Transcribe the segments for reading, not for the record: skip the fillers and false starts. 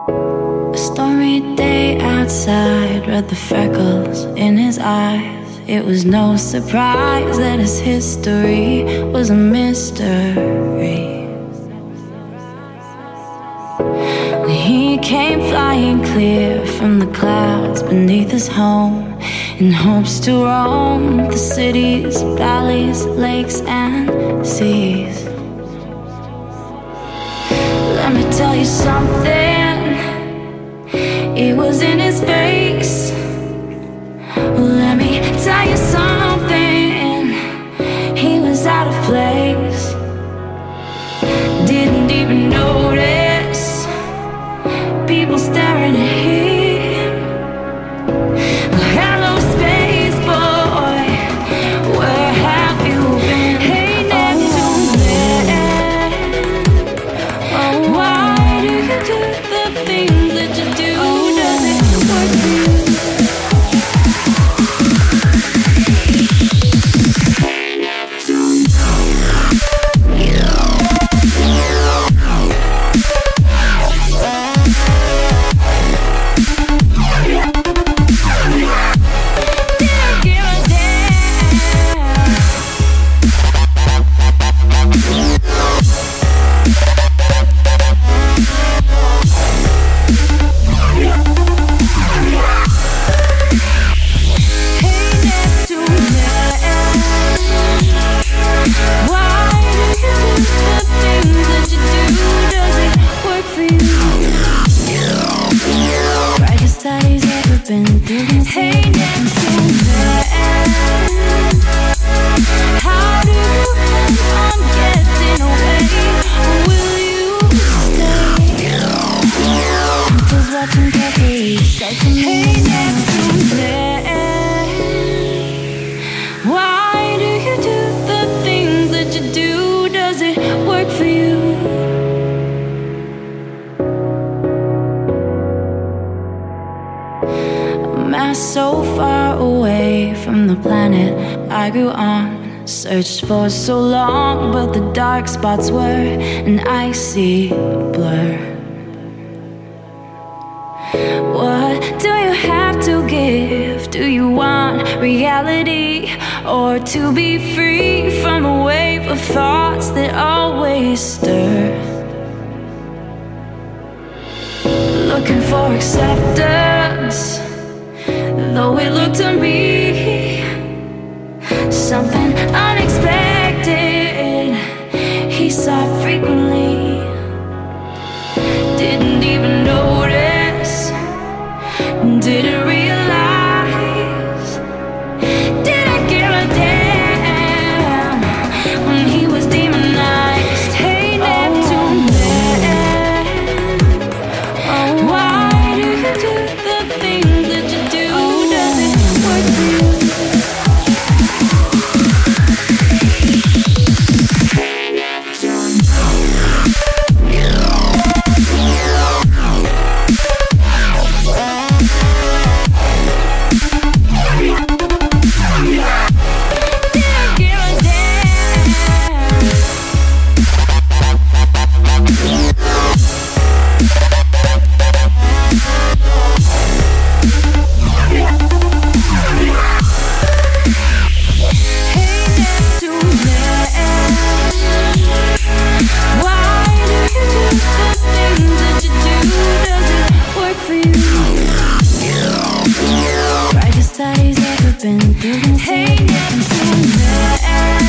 A stormy day outside, read the freckles in his eyes. It was no surprise that his history was a mystery. He came flying clear from the clouds beneath his home, in hopes to roam the cities, valleys, lakes, and seas. Let me tell you something, it was in his face. Let me tell you something, he was out of place. Didn't even notice people staring at him. Hello, space boy, where have you been? Hey, Neptune man, why do you do the things that you do? Does it work for you? So far away from the planet I grew on, searched for so long, but the dark spots were an icy blur. What do you have to give? Do you want reality, or to be free from a wave of thoughts that always stir? Looking for acceptance, though it looked to me something unexpected he saw frequently. Didn't even notice, didn't realize, didn't give a damn when he was demonized. Hey, Neptune man, why do you do the things that you do? Does it work for you? Hey, Neptune man,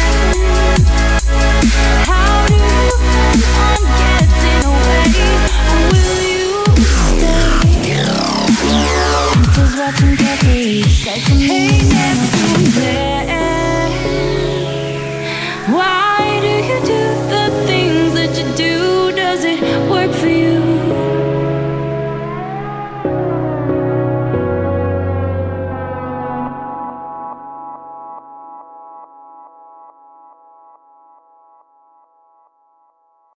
how do you plan on getting away? Will you stay? Cause watching carefully said to me, hey,